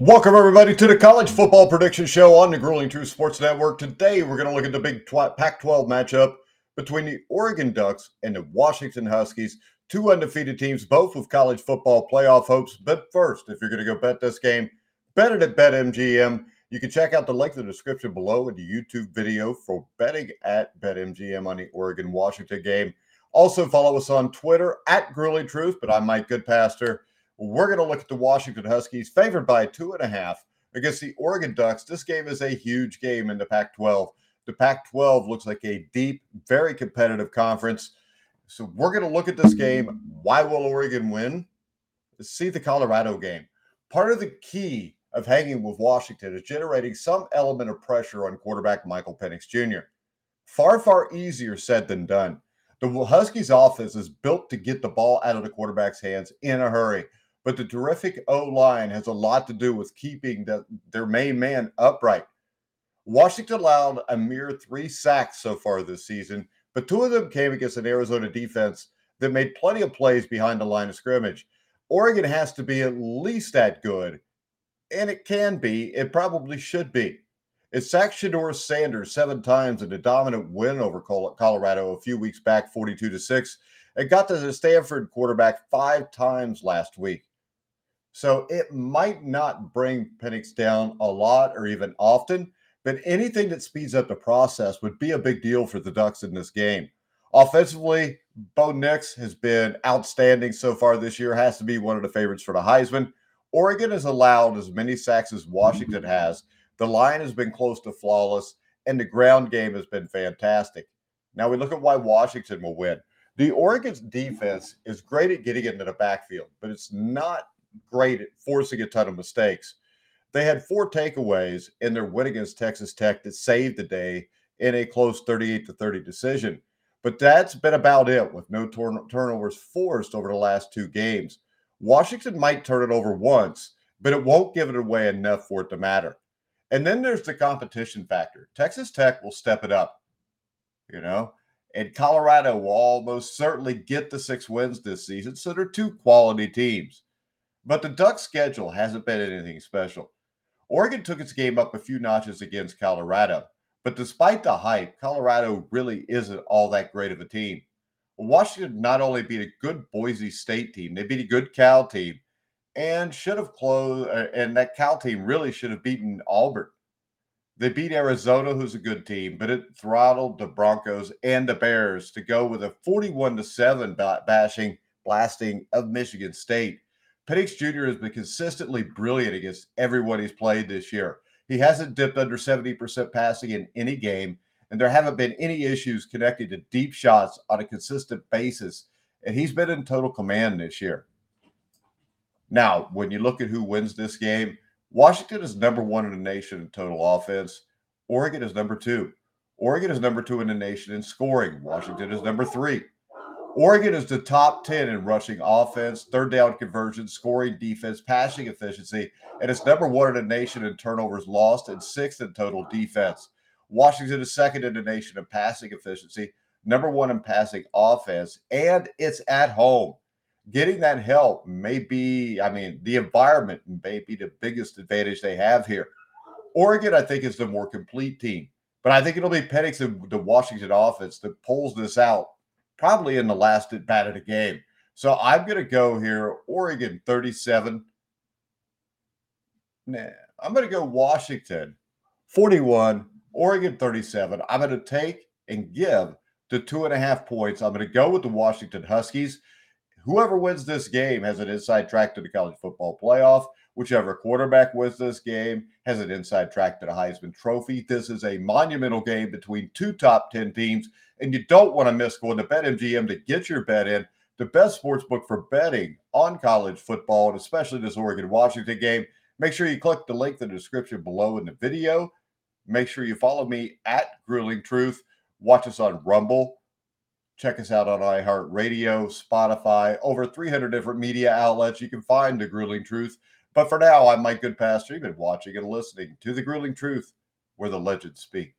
Welcome, everybody, to the College Football Prediction Show on the Grueling Truth Sports Network. Today, we're going to look at the big Pac-12 matchup between the Oregon Ducks and the Washington Huskies, two undefeated teams, both with college football playoff hopes. But first, if you're going to go bet this game, bet it at BetMGM. You can check out the link in the description below in the YouTube video for betting at BetMGM on the Oregon-Washington game. Also, follow us on Twitter at Grueling Truth, but I'm Mike Goodpaster. We're going to look at the Washington Huskies, favored by 2.5 against the Oregon Ducks. This game is a huge game in the Pac-12. The Pac-12 looks like a deep, very competitive conference. So we're going to look at this game. Why will Oregon win? See the Colorado game. Part of the key of hanging with Washington is generating some element of pressure on quarterback Michael Penix Jr. Far, far easier said than done. The Huskies' offense is built to get the ball out of the quarterback's hands in a hurry. But the terrific O-line has a lot to do with keeping their main man upright. Washington allowed a mere 3 sacks so far this season, but 2 of them came against an Arizona defense that made plenty of plays behind the line of scrimmage. Oregon has to be at least that good, and it can be. It probably should be. It sacked Shedeur Sanders 7 times in a dominant win over Colorado a few weeks back, 42-6. It got to the Stanford quarterback 5 times last week. So it might not bring Penix down a lot or even often, but anything that speeds up the process would be a big deal for the Ducks in this game. Offensively, Bo Nix has been outstanding so far this year, has to be one of the favorites for the Heisman. Oregon has allowed as many sacks as Washington has. The line has been close to flawless, and the ground game has been fantastic. Now we look at why Washington will win. The Oregon's defense is great at getting into the backfield, but it's not great at forcing a ton of mistakes. They had 4 takeaways in their win against Texas Tech that saved the day in a close 38-30 decision. But that's been about it, with no turnovers forced over the last 2 games. Washington might turn it over once, but it won't give it away enough for it to matter. And then there's the competition factor. Texas Tech will step it up, and Colorado will almost certainly get the 6 wins this season. So they're 2 quality teams. But the Ducks' schedule hasn't been anything special. Oregon took its game up a few notches against Colorado, but despite the hype, Colorado really isn't all that great of a team. Washington not only beat a good Boise State team, they beat a good Cal team, and that Cal team really should have beaten Auburn. They beat Arizona, who's a good team, but it throttled the Broncos and the Bears to go with a 41-7 blasting of Michigan State. Penix Jr. has been consistently brilliant against everyone he's played this year. He hasn't dipped under 70% passing in any game, and there haven't been any issues connected to deep shots on a consistent basis, and he's been in total command this year. Now, when you look at who wins this game, Washington is number 1 in the nation in total offense. Oregon is number 2. Oregon is number 2 in the nation in scoring. Washington is number 3. Oregon is the top 10 in rushing offense, third down conversion, scoring defense, passing efficiency, and it's number 1 in the nation in turnovers lost and 6th in total defense. Washington is 2nd in the nation in passing efficiency, number 1 in passing offense, and it's at home. Getting that help may be, the environment may be the biggest advantage they have here. Oregon, I think, is the more complete team, but I think it'll be Penix and the Washington offense that pulls this out probably in the last at bat of the game. So I'm going to go here, Oregon 37. I'm going to go Washington 41, Oregon 37. I'm going to take and give the 2.5 points. I'm going to go with the Washington Huskies. Whoever wins this game has an inside track to the college football playoff. Whichever quarterback wins this game has an inside track to the Heisman Trophy. This is a monumental game between 2 top 10 teams, and you don't want to miss going to BetMGM to get your bet in. The best sports book for betting on college football, and especially this Oregon-Washington game. Make sure you click the link in the description below in the video. Make sure you follow me at Grueling Truth. Watch us on Rumble. Check us out on iHeartRadio, Spotify, over 300 different media outlets. You can find The Grueling Truth. But for now, I'm Mike Goodpaster. You've been watching and listening to The Grueling Truth, where the legends speak.